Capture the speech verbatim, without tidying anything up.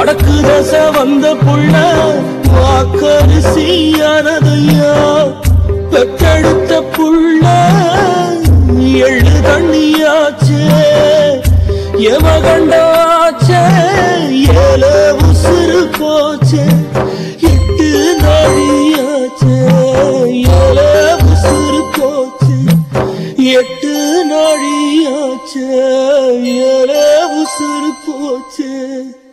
வடக்கு தசை வந்த புள்ள வாக்கரிசியானதையா பெற்றெடுத்த புள்ள எள்ளு தண்ணியாச்சே எமகண்டாச்சே ஏல உசுறு போச்சே எட்டு நாடியாச்சே ஏல உசுறு போச்சே எட்டு நாடியாச்சே ஏல உசுறு போச்சே